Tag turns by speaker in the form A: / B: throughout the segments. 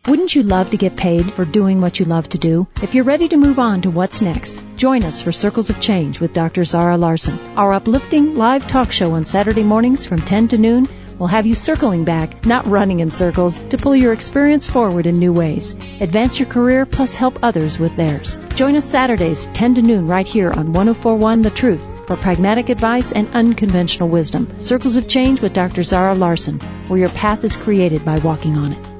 A: Wouldn't you love to get paid for doing what you love to do? If you're ready to move on to what's next, join us for Circles of Change with Dr. Zara Larson. Our uplifting live talk show on Saturday mornings from 10 to noon will have you circling back, not running in circles, to pull your experience forward in new ways. Advance your career plus help others with theirs. Join us Saturdays 10 to noon right here on 104.1 The Truth for pragmatic advice and unconventional wisdom. Circles of Change with Dr. Zara Larson, where your path is created by walking on it.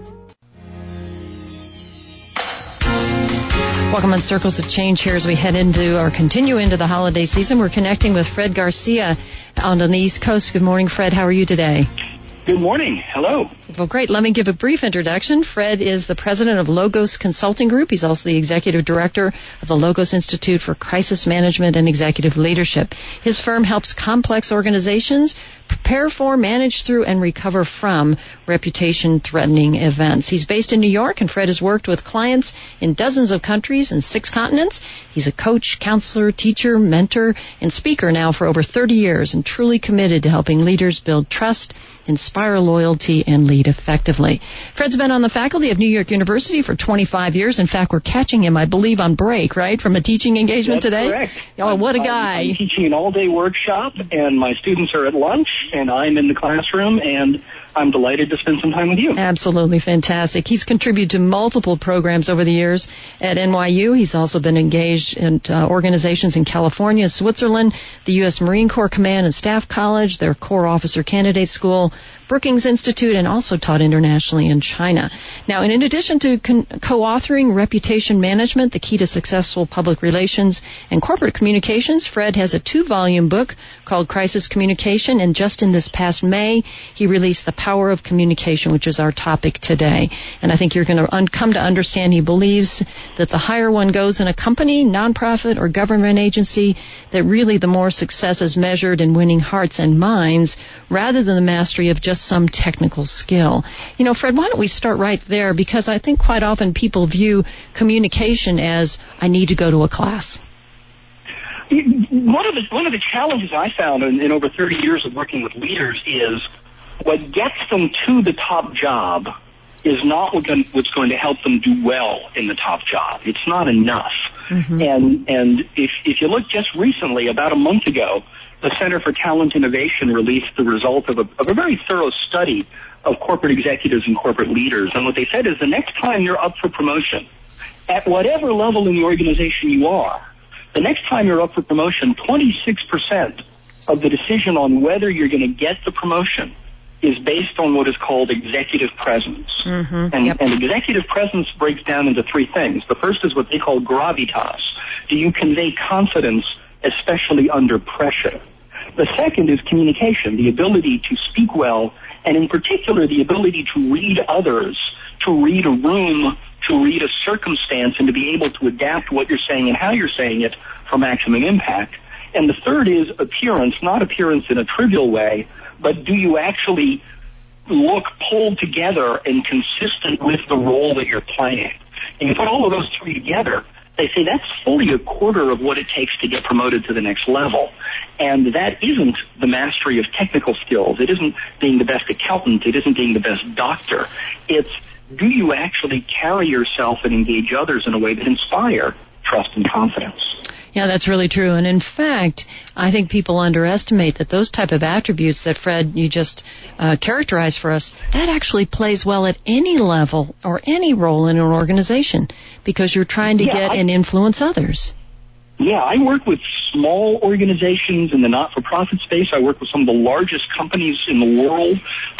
A: Welcome on Circles of Change here as we continue into the holiday season. We're connecting with Fred Garcia on the East Coast. Good morning, Fred. How are you today?
B: Good morning. Hello.
A: Well, great. Let me give a brief introduction. Fred is the president of Logos Consulting Group. He's also the executive director of the Logos Institute for Crisis Management and Executive Leadership. His firm helps complex organizations prepare for, manage through, and recover from reputation-threatening events. He's based in New York, and Fred has worked with clients in dozens of countries and 6 continents. He's a coach, counselor, teacher, mentor, and speaker now for over 30 years and truly committed to helping leaders build trust, inspire loyalty, and lead effectively. Fred's been on the faculty of New York University for 25 years. In fact, we're catching him, I believe, on break, right, from a teaching engagement today?
B: Correct.
A: Oh, what a guy.
B: I'm teaching an all-day workshop, and my students are at lunch, and I'm in the classroom, and I'm delighted to spend some time with you.
A: Absolutely fantastic. He's contributed to multiple programs over the years at NYU. He's also been engaged in organizations in California, Switzerland, the U.S. Marine Corps Command and Staff College, their Corps Officer Candidate School, Brookings Institute, and also taught internationally in China. Now, in addition to co-authoring Reputation Management, the Key to Successful Public Relations and Corporate Communications, Fred has a 2-volume book called Crisis Communication, and just in this past May, he released The Power of Communication, which is our topic today. And I think you're going to come to understand he believes that the higher one goes in a company, nonprofit, or government agency, that really the more success is measured in winning hearts and minds rather than the mastery of just some technical skill. You know, Fred, why don't we start right there? Because I think quite often people view communication as, I need to go to a class.
B: One of the challenges I found in over 30 years of working with leaders is what gets them to the top job is not what's going to help them do well in the top job. It's not enough. Mm-hmm. And if you look just recently, about a month ago, the Center for Talent Innovation released the result of a very thorough study of corporate executives and corporate leaders. And what they said is the next time you're up for promotion, at whatever level in the organization you are, the next time you're up for promotion, 26% of the decision on whether you're going to get the promotion is based on what is called executive presence. Mm-hmm. And executive presence breaks down into 3 things. The first is what they call gravitas. Do you convey confidence, especially under pressure? The second is communication, the ability to speak well, and in particular, the ability to read others, to read a room, to read a circumstance, and to be able to adapt what you're saying and how you're saying it for maximum impact. And the third is appearance, not appearance in a trivial way, but do you actually look pulled together and consistent with the role that you're playing? And you put all of those 3 together, they say that's fully a quarter of what it takes to get promoted to the next level. And that isn't the mastery of technical skills. It isn't being the best accountant. It isn't being the best doctor. It's, do you actually carry yourself and engage others in a way that inspire trust and confidence?
A: Yeah, that's really true. And in fact, I think people underestimate that those type of attributes that, Fred, you just characterized for us, that actually plays well at any level or any role in an organization because you're trying to get and influence others.
B: Yeah, I work with small organizations in the not-for-profit space. I work with some of the largest companies in the world.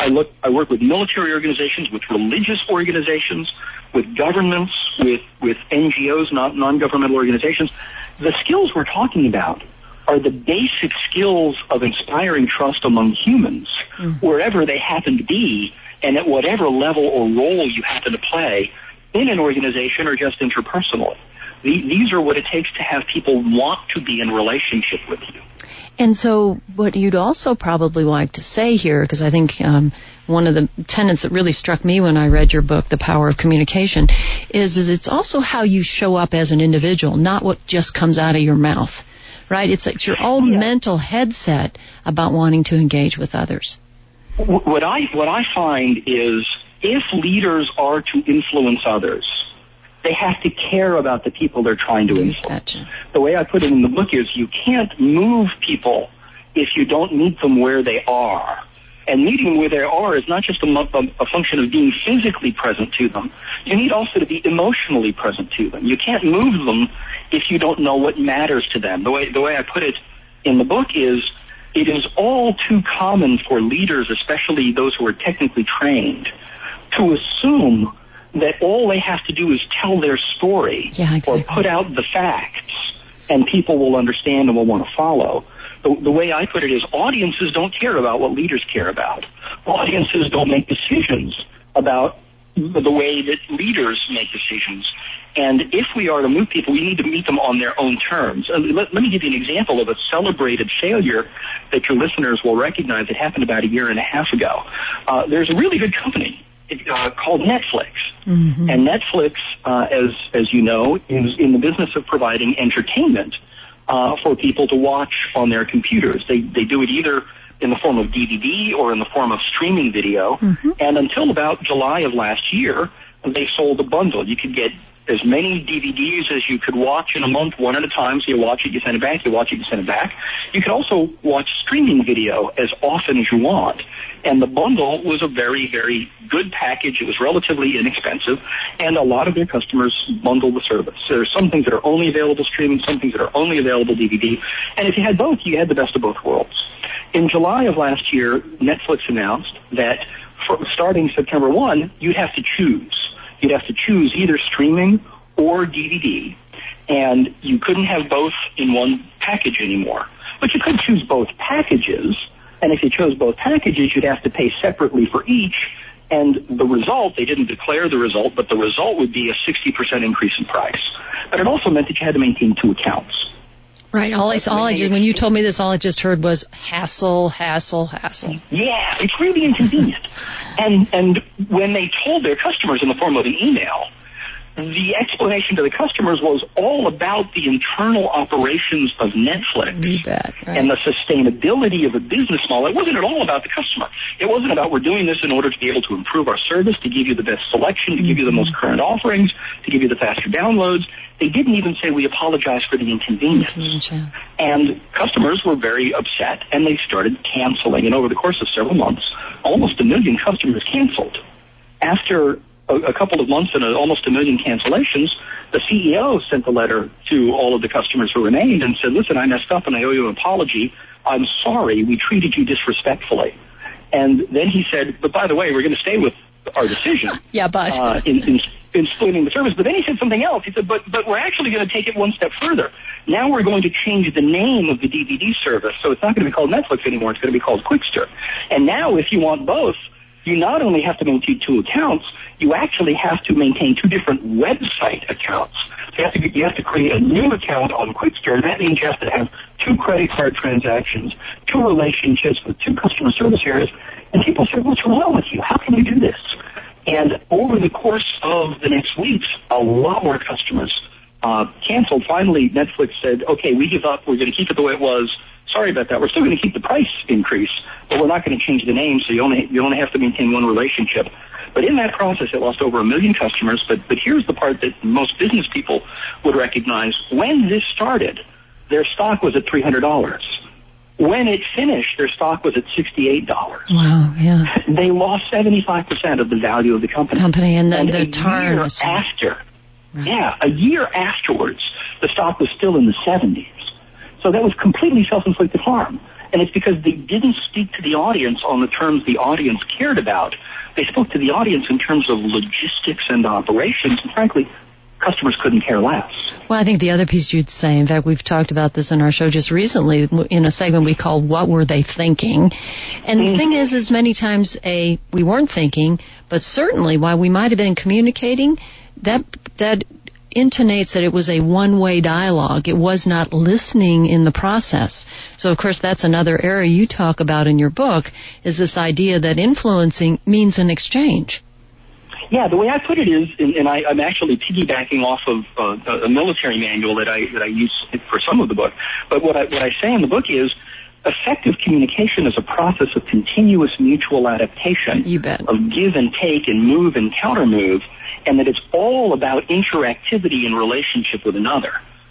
B: I work with military organizations, with religious organizations, with governments, with NGOs, non-governmental organizations. The skills we're talking about are the basic skills of inspiring trust among humans, wherever they happen to be, and at whatever level or role you happen to play in an organization or just interpersonally. These are what it takes to have people want to be in relationship with you.
A: And so what you'd also probably like to say here, because I think one of the tenets that really struck me when I read your book, The Power of Communication, is it's also how you show up as an individual, not what just comes out of your mouth, right? It's your own mental headset about wanting to engage with others.
B: What I find is if leaders are to influence others, they have to care about the people they're trying to influence.
A: Gotcha.
B: The way I put it in the book is you can't move people if you don't meet them where they are. And meeting them where they are is not just a function of being physically present to them. You need also to be emotionally present to them. You can't move them if you don't know what matters to them. The way I put it in the book is, it is all too common for leaders, especially those who are technically trained, to assume that all they have to do is tell their story or put out the facts, and people will understand and will want to follow. The way I put it is, audiences don't care about what leaders care about. Audiences don't make decisions about the way that leaders make decisions. And if we are to move people, we need to meet them on their own terms. Let me give you an example of a celebrated failure that your listeners will recognize. It happened about 1.5 years ago. There's a really good company called Netflix. Mm-hmm. And Netflix, as you know, is in the business of providing entertainment for people to watch on their computers. They do it either in the form of DVD or in the form of streaming video. Mm-hmm. And until about July of last year, they sold a bundle. You could get as many DVDs as you could watch in a month, one at a time. So you watch it, you send it back, you watch it, you send it back. You could also watch streaming video as often as you want. And the bundle was a very, very good package. It was relatively inexpensive, and a lot of their customers bundle the service. There are some things that are only available streaming, some things that are only available DVD. And if you had both, you had the best of both worlds. In July of last year, Netflix announced that starting September 1, you'd have to choose. You'd have to choose either streaming or DVD, and you couldn't have both in one package anymore. But you could choose both packages, and if you chose both packages, you'd have to pay separately for each, and the result, they didn't declare the result, but the result would be a 60% increase in price. But it also meant that you had to maintain 2 accounts.
A: Right. All I did, when you told me this, all I just heard was hassle, hassle, hassle.
B: Yeah, it's really inconvenient. And when they told their customers in the form of an email, the explanation to the customers was all about the internal operations of Netflix.
A: You bet, right.
B: And the sustainability of a business model. It wasn't at all about the customer. It wasn't about, we're doing this in order to be able to improve our service, to give you the best selection, to give you the most current offerings, to give you the faster downloads. They didn't even say, we apologize for the inconvenience. And customers were very upset, and they started canceling. And over the course of several months, almost 1 million customers canceled. After a couple of months and almost 1 million cancellations, the CEO sent a letter to all of the customers who remained and said, listen, I messed up and I owe you an apology. I'm sorry. We treated you disrespectfully. And then he said, but by the way, we're going to stay with our decision.
A: Yeah, but
B: in splitting the service. But then he said something else. He said, but we're actually going to take it one step further. Now we're going to change the name of the DVD service. So it's not going to be called Netflix anymore. It's going to be called Qwikster. And now if you want both, you not only have to maintain 2 accounts, you actually have to maintain 2 different website accounts. So you have to create a new account on Qwikster, and that means you have to have 2 credit card transactions, 2 relationships with 2 customer service areas. And people say, what's wrong with you? How can you do this? And over the course of the next weeks, a lot more customers canceled. Finally, Netflix said, okay, we give up. We're going to keep it the way it was. Sorry about that. We're still going to keep the price increase, but we're not going to change the name, so you only have to maintain 1 relationship. But in that process, it lost over 1 million customers. But here's the part that most business people would recognize. When this started, their stock was at $300. When it finished, their stock was at $68.
A: Wow, yeah.
B: They lost 75% of the value of the company.
A: And then the
B: year after, a year afterwards, the stock was still in the 70s. So that was completely self-inflicted harm. And it's because they didn't speak to the audience on the terms the audience cared about. They spoke to the audience in terms of logistics and operations, and frankly, customers couldn't care less.
A: Well, I think the other piece you'd say, in fact, we've talked about this in our show just recently in a segment we called What Were They Thinking? And the thing is many times we weren't thinking, but certainly while we might have been communicating, that intonates that it was a one-way dialogue. It was not listening in the process. So, of course, that's another area you talk about in your book, is this idea that influencing means an exchange.
B: Yeah, the way I put it is, and I'm actually piggybacking off of a military manual that I use for some of the book, but what I say in the book is, effective communication is a process of continuous mutual adaptation,
A: you bet,
B: of give and take and move and counter-move, and that it's all about interactivity in relationship with another.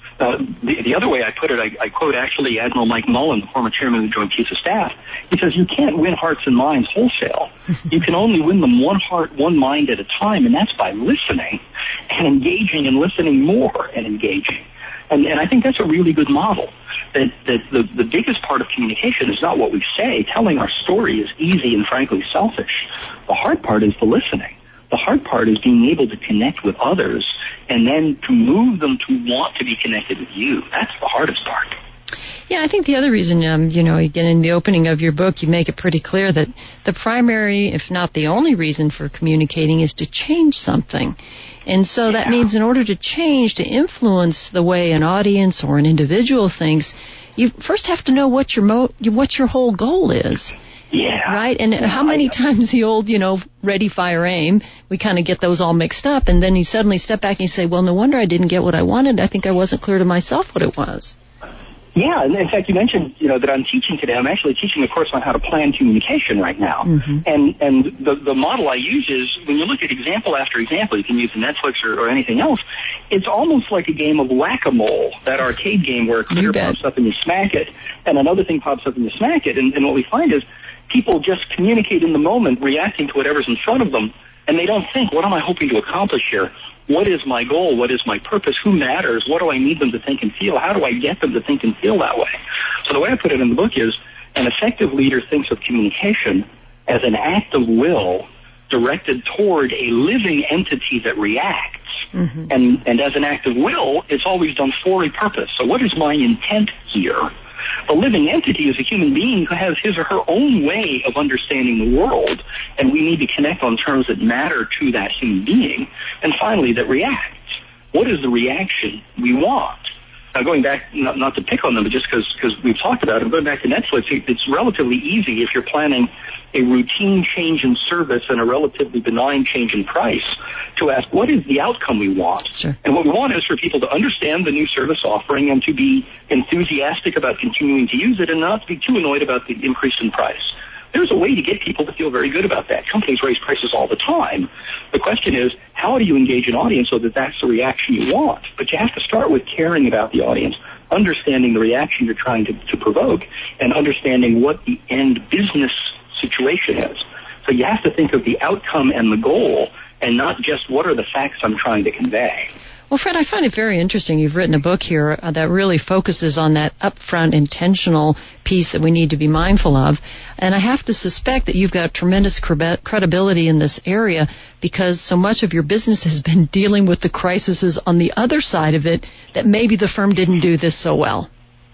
B: The other way I put it, I quote actually Admiral Mike Mullen, the former chairman of the Joint Chiefs of Staff. He says, you can't win hearts and minds wholesale. You can only win them one heart, one mind at a time, and that's by listening and engaging and listening more and engaging. And I think that's a really good model. That the biggest part of communication is not what we say. Telling our story is easy and frankly selfish. The hard part is the listening. The hard part is being able to connect with others and then to move them to want to be connected with you. That's the hardest part.
A: Yeah, I think the other reason, again, in the opening of your book, you make it pretty clear that the primary, if not the only reason for communicating is to change something. And so that means in order to change, to influence the way an audience or an individual thinks, you first have to know what your whole goal is.
B: Yeah.
A: Right? And how many times the old, ready, fire, aim, we kind of get those all mixed up, and then you suddenly step back and you say, well, no wonder I didn't get what I wanted. I think I wasn't clear to myself what it was.
B: Yeah, and in fact, you mentioned, that I'm teaching today. I'm actually teaching a course on how to plan communication right now.
A: Mm-hmm.
B: And the model I use is, when you look at example after example, you can use Netflix or anything else, it's almost like a game of whack-a-mole, that arcade game where a critter pops up and you smack it, and another thing pops up and you smack it. And what we find is people just communicate in the moment, reacting to whatever's in front of them, and they don't think, what am I hoping to accomplish here? What is my goal? What is my purpose? Who matters? What do I need them to think and feel? How do I get them to think and feel that way? So the way I put it in the book is, an effective leader thinks of communication as an act of will directed toward a living entity that reacts.
A: Mm-hmm.
B: And as an act of will, it's always done for a purpose. So what is my intent here? The living entity is a human being who has his or her own way of understanding the world, and we need to connect on terms that matter to that human being. And finally, that reacts. What is the reaction we want? Now, going back, not to pick on them, but just because we've talked about it, going back to Netflix, it's relatively easy if you're planning a routine change in service and a relatively benign change in price to ask, what is the outcome we want?
A: Sure.
B: And what we want is for people to understand the new service offering and to be enthusiastic about continuing to use it and not to be too annoyed about the increase in price. There's a way to get people to feel very good about that. Companies raise prices all the time. The question is, how do you engage an audience so that that's the reaction you want? But you have to start with caring about the audience, understanding the reaction you're trying to provoke, and understanding what the end business situation is. So you have to think of the outcome and the goal, and not just what are the facts I'm trying to convey.
A: Well, Fred, I find it very interesting. You've written a book here that really focuses on that upfront intentional piece that we need to be mindful of. And I have to suspect that you've got tremendous credibility in this area because so much of your business has been dealing with the crises on the other side of it that maybe the firm didn't do this so well.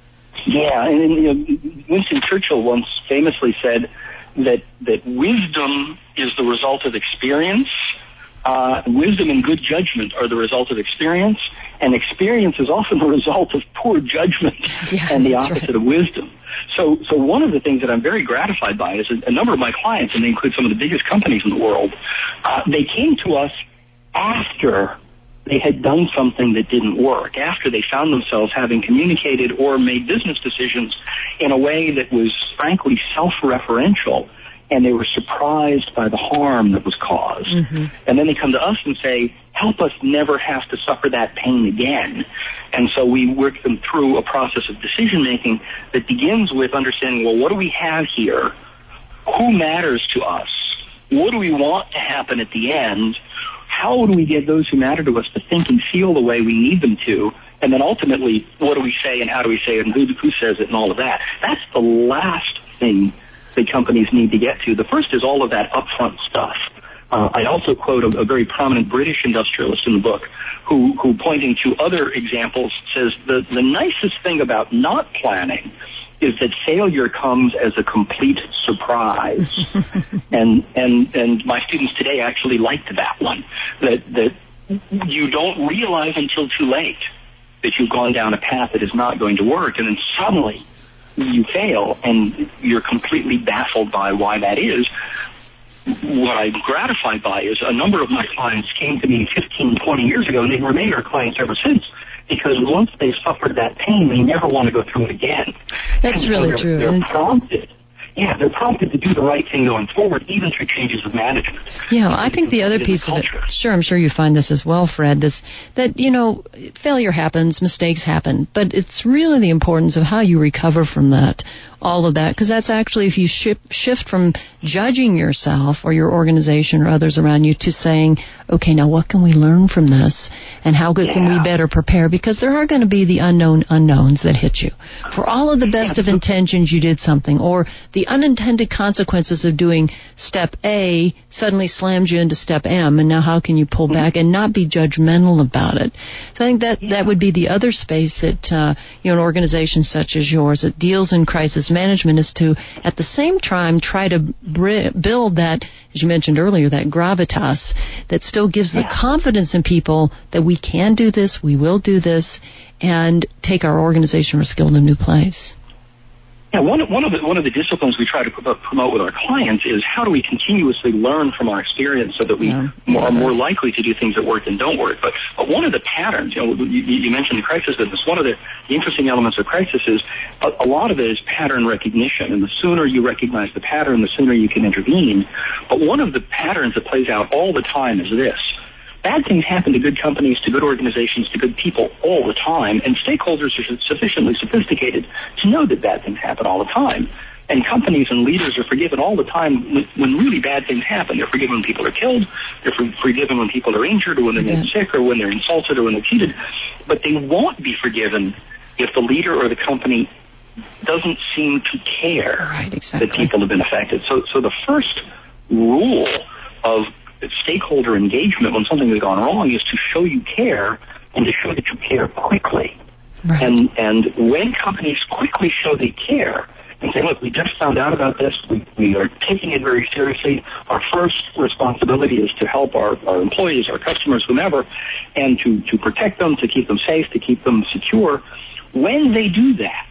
B: Yeah, and Winston Churchill once famously said that wisdom is the result of experience. Wisdom and good judgment are the result of experience, and experience is often the result of poor judgment and the opposite of wisdom. So one of the things that I'm very gratified by is a number of my clients, and they include some of the biggest companies in the world, they came to us after they had done something that didn't work, after they found themselves having communicated or made business decisions in a way that was frankly self-referential, and they were surprised by the harm that was caused. Mm-hmm. And then they come to us and say, help us never have to suffer that pain again. And so we work them through a process of decision-making that begins with understanding, well, what do we have here? Who matters to us? What do we want to happen at the end? How do we get those who matter to us to think and feel the way we need them to? And then ultimately, what do we say and how do we say it and who says it and all of that? That's the last thing that companies need to get to. The first is all of that upfront stuff. I also quote a very prominent British industrialist in the book who pointing to other examples, says the nicest thing about not planning is that failure comes as a complete surprise. and my students today actually liked that one, that you don't realize until too late that you've gone down a path that is not going to work, and then suddenly you fail and you're completely baffled by why that is. what I'm gratified by is a number of my clients came to me 15, 20 years ago, and they've remained our clients ever since, because once they've suffered that pain, they never want to go through it again.
A: That's really true.
B: They're prompted. Yeah, they're prompted to do the right thing going forward, even through changes of management.
A: Yeah, I think the other piece of it, I'm sure you find this as well, Fred, that failure happens, mistakes happen, but it's really the importance of how you recover from that, all of that, because that's actually, if you shift from judging yourself or your organization or others around you to saying, okay, now what can we learn from this, and how good can we better prepare, because there are going to be the unknown unknowns that hit you. For all of the best of intentions, you did something, or the unintended consequences of doing step A suddenly slams you into step M, and now how can you pull back and not be judgmental about it? So I think that would be the other space that an organization such as yours that deals in crisis management is to, at the same time, try to build that, as you mentioned earlier, that gravitas that still gives the confidence in people that we can do this, we will do this, and take our organization or skill to a new place.
B: Yeah, one of the disciplines we try to promote with our clients is how do we continuously learn from our experience so that we are more likely to do things that work and don't work. But one of the patterns, you mentioned the crisis business. One of the interesting elements of crisis is a lot of it is pattern recognition, and the sooner you recognize the pattern, the sooner you can intervene. But one of the patterns that plays out all the time is this. Bad things happen to good companies, to good organizations, to good people all the time, and stakeholders are sufficiently sophisticated to know that bad things happen all the time. And companies and leaders are forgiven all the time when really bad things happen. They're forgiven when people are killed, they're forgiven when people are injured, or when they're made sick, or when they're insulted, or when they're cheated. But they won't be forgiven if the leader or the company doesn't seem to care that people have been affected. So the first rule of stakeholder engagement when something has gone wrong is to show you care and to show that you care quickly. Right. And when companies quickly show they care and say, look, we just found out about this, we are taking it very seriously, our first responsibility is to help our employees, our customers, whomever, and to protect them, to keep them safe, to keep them secure. When they do that,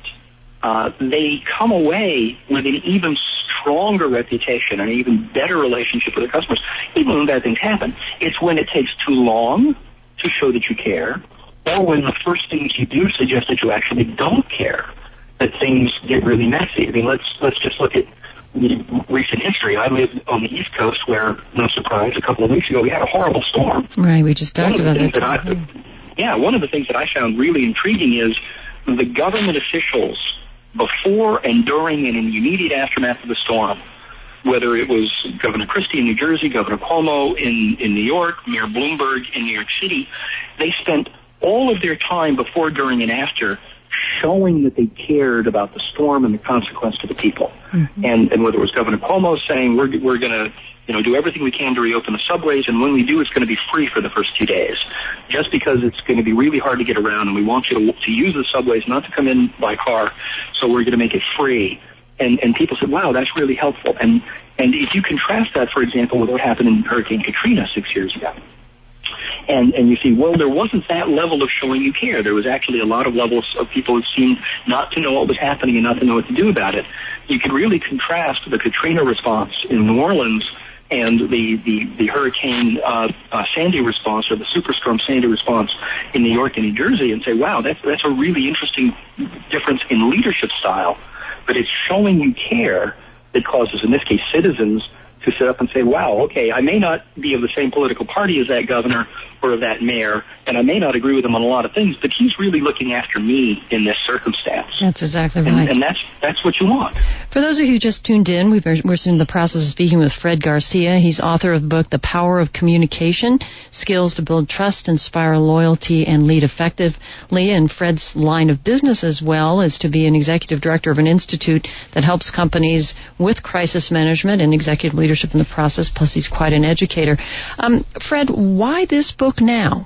B: they come away with an even stronger reputation and an even better relationship with their customers, even when bad things happen. It's when it takes too long to show that you care, or when the first things you do suggest that you actually don't care, that things get really messy. I mean, let's just look at recent history. I lived on the East Coast where, no surprise, a couple of weeks ago we had a horrible storm.
A: Right, we just talked about that.
B: One of the things that I found really intriguing is the government officials before and during and in the immediate aftermath of the storm, whether it was Governor Christie in New Jersey, Governor Cuomo in New York, Mayor Bloomberg in New York City, they spent all of their time before, during, and after showing that they cared about the storm and the consequence to the people. Mm-hmm. And whether it was Governor Cuomo saying, we're going to do everything we can to reopen the subways, and when we do, it's going to be free for the first 2 days, just because it's going to be really hard to get around, and we want you to use the subways, not to come in by car, so we're going to make it free. And people said, wow, that's really helpful. And if you contrast that, for example, with what happened in Hurricane Katrina 6 years ago, and you see, well, there wasn't that level of showing you care. There was actually a lot of levels of people who seemed not to know what was happening and not to know what to do about it. You could really contrast the Katrina response in New Orleans and the Hurricane Sandy response, or the Superstorm Sandy response in New York and New Jersey, and say, wow, that's a really interesting difference in leadership style. But it's showing you care that causes, in this case, citizens to sit up and say, wow, okay, I may not be of the same political party as that governor or that mayor, and I may not agree with him on a lot of things, but he's really looking after me in this circumstance.
A: That's exactly right.
B: And that's what you want.
A: For those of you who just tuned in, we're in the process of speaking with Fred Garcia. He's author of the book, The Power of Communication, Skills to Build Trust, Inspire Loyalty, and Lead Effectively. And Fred's line of business as well is to be an executive director of an institute that helps companies with crisis management and executive leadership in the process, plus he's quite an educator. Fred, why this book now?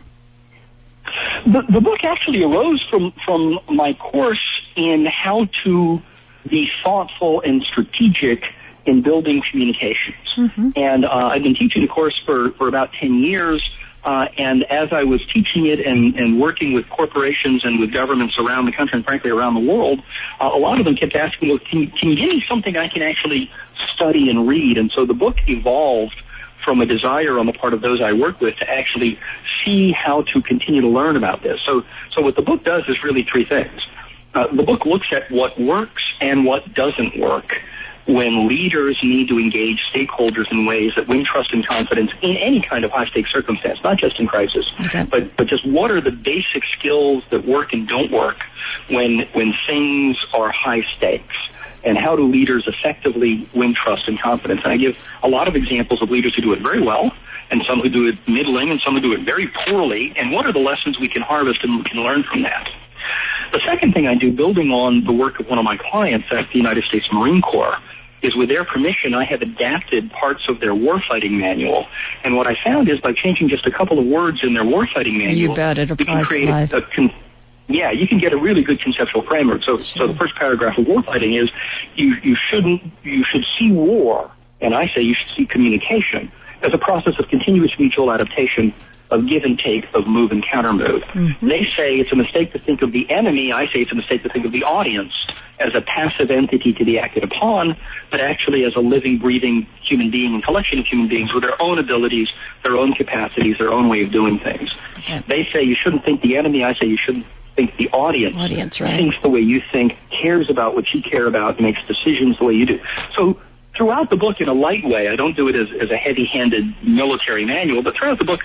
B: The book actually arose from my course in how to be thoughtful and strategic in building communications. Mm-hmm. And I've been teaching the course for about 10 years. And as I was teaching it and working with corporations and with governments around the country and frankly around the world, a lot of them kept asking, well, can you give me something I can actually study and read? And so the book evolved from a desire on the part of those I work with to actually see how to continue to learn about this. So what the book does is really three things. The book looks at what works and what doesn't work when leaders need to engage stakeholders in ways that win trust and confidence in any kind of high-stakes circumstance, not just in crisis, but just what are the basic skills that work and don't work when things are high stakes, and how do leaders effectively win trust and confidence. And I give a lot of examples of leaders who do it very well, and some who do it middling, and some who do it very poorly, and what are the lessons we can harvest and we can learn from that. The second thing I do, building on the work of one of my clients at the United States Marine Corps, is with their permission, I have adapted parts of their warfighting manual. And what I found is by changing just a couple of words in their warfighting manual,
A: you bet it applies to life.
B: You can get a really good conceptual framework. So the first paragraph of warfighting is you should see war, and I say you should see communication as a process of continuous mutual adaptation, of give and take, of move and counter move. Mm-hmm. They say it's a mistake to think of the enemy. I say it's a mistake to think of the audience as a passive entity to be acted upon, but actually as a living, breathing human being and collection of human beings with their own abilities, their own capacities, their own way of doing things. Okay. They say you shouldn't think the enemy. I say you shouldn't think the audience
A: right.
B: thinks the way you think, cares about what you care about, makes decisions the way you do. So throughout the book, in a light way, I don't do it as a heavy-handed military manual, but throughout the book,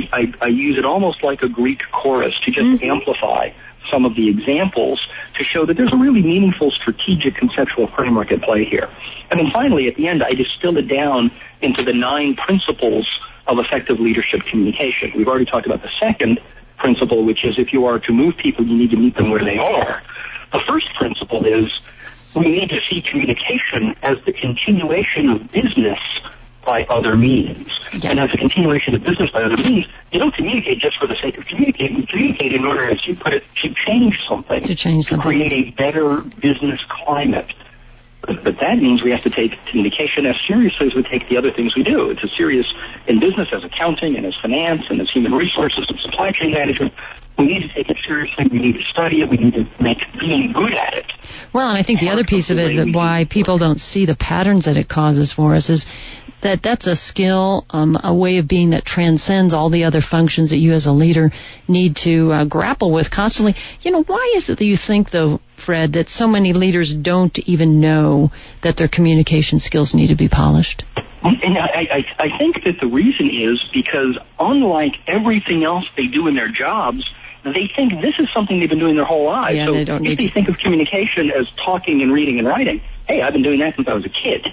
B: I use it almost like a Greek chorus to just amplify some of the examples to show that there's a really meaningful strategic conceptual framework at play here. And then finally, at the end, I distill it down into the 9 principles of effective leadership communication. We've already talked about the second principle, which is if you are to move people, you need to meet them where they are. The first principle is we need to see communication as the continuation of business by other means. Yeah. And as a continuation of business by other means, you don't communicate just for the sake of communicating. You communicate in order, as you put it, to change something. To create a better business climate. But that means we have to take communication as seriously as we take the other things we do. It's as serious in business as accounting and as finance and as human resources and supply chain management. We need to take it seriously. We need to study it. We need to make being good at it.
A: Well, and I think the other piece of it, why people don't see the patterns that it causes for us, is that that's a skill, a way of being that transcends all the other functions that you as a leader need to grapple with constantly. You know, why is it that you think, though, Fred, that so many leaders don't even know that their communication skills need to be polished?
B: And I think that the reason is because unlike everything else they do in their jobs, they think this is something they've been doing their whole lives.
A: Yeah,
B: so
A: they don't
B: if they think of communication as talking and reading and writing, hey, I've been doing that since I was a kid.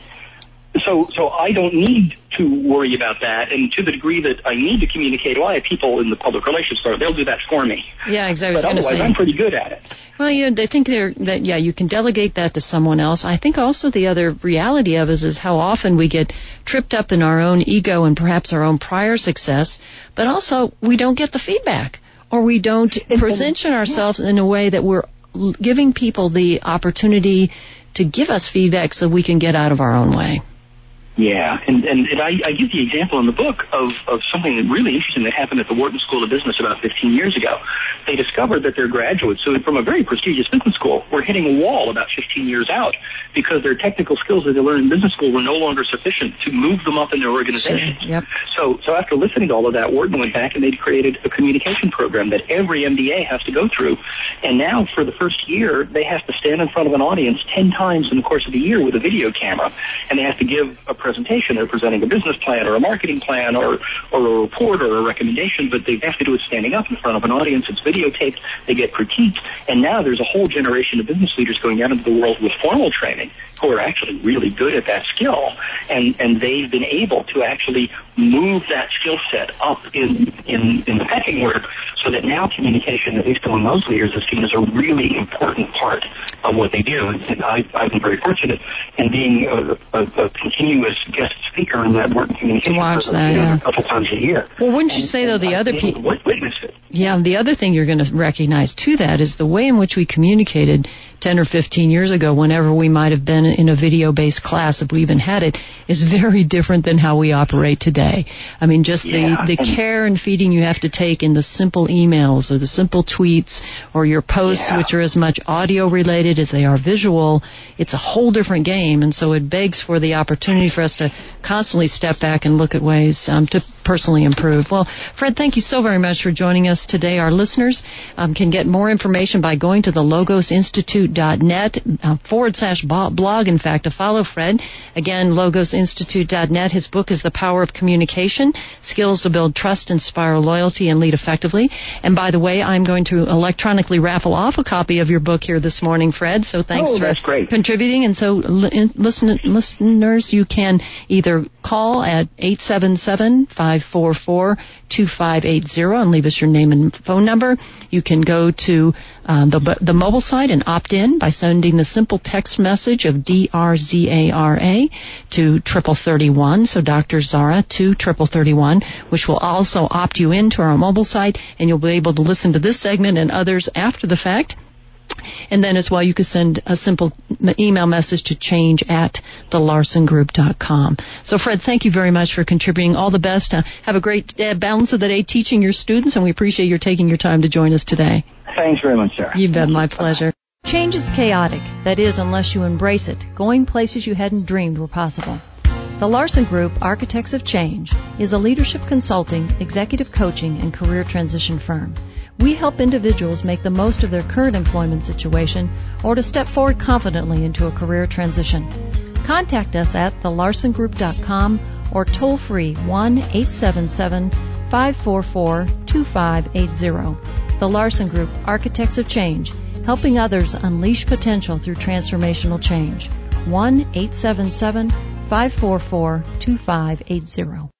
B: So I don't need to worry about that. And to the degree that I need to communicate, well, I have people in the public relations store, they'll do that for me.
A: Yeah, exactly.
B: But otherwise, I'm pretty good at it.
A: Well, they think that you can delegate that to someone else. I think also the other reality of it is how often we get tripped up in our own ego and perhaps our own prior success, but also we don't get the feedback, or we don't position ourselves in a way that we're giving people the opportunity to give us feedback so we can get out of our own way.
B: Yeah, and I give the example in the book of something really interesting that happened at the Wharton School of Business about 15 years ago. They discovered that their graduates, so from a very prestigious business school, were hitting a wall about 15 years out because their technical skills that they learned in business school were no longer sufficient to move them up in their organizations.
A: Sure. Yep.
B: So after listening to all of that, Wharton went back and they'd created a communication program that every MBA has to go through. And now for the first year, they have to stand in front of an audience 10 times in the course of the year with a video camera, and they have to give a presentation. They're presenting a business plan or a marketing plan or a report or a recommendation, but they have to do it standing up in front of an audience. It's videotaped. They get critiqued. And now there's a whole generation of business leaders going out into the world with formal training who are actually really good at that skill. And they've been able to actually move that skill set up in the pecking order so so that now communication, at least among those leaders, is seen as a really important part of what they do. And I've been very fortunate in being a continuous guest speaker in that work communication a couple times a year.
A: Well, wouldn't you say, though, the other people
B: witness it?
A: Yeah, the other thing you're going to recognize to that is the way in which we communicated 10 or 15 years ago, whenever we might have been in a video-based class, if we even had it, is very different than how we operate today. I mean, just the care and feeding you have to take in the simple emails or the simple tweets or your posts, which are as much audio-related as they are visual. It's a whole different game, and so it begs for the opportunity for us to constantly step back and look at ways to personally improve. Well, Fred, thank you so very much for joining us today. Our listeners can get more information by going to the logosinstitute.net /blog, in fact, to follow Fred. Again, logosinstitute.net. His book is The Power of Communication, Skills to Build Trust, Inspire Loyalty, and Lead Effectively. And by the way, I'm going to electronically raffle off a copy of your book here this morning, Fred. So thanks for contributing. And so listeners, you can either call at 877-544-2580 and leave us your name and phone number. You can go to the mobile site and opt in by sending the simple text message of DRZARA to 3031, so Dr. Zara to 3031, which will also opt you into our mobile site, and you'll be able to listen to this segment and others after the fact. And then as well, you can send a simple email message to change@thelarsongroup.com. So, Fred, thank you very much for contributing. All the best. Have a great balance of the day teaching your students, and we appreciate your taking your time to join us today.
B: Thanks very much, Sarah.
A: You bet. My pleasure. Change is chaotic. That is, unless you embrace it, going places you hadn't dreamed were possible. The Larson Group, Architects of Change, is a leadership consulting, executive coaching, and career transition firm. We help individuals make the most of their current employment situation or to step forward confidently into a career transition. Contact us at thelarsongroup.com or toll free 1-877-544-2580. The Larson Group, Architects of Change, helping others unleash potential through transformational change. 1-877-544-2580.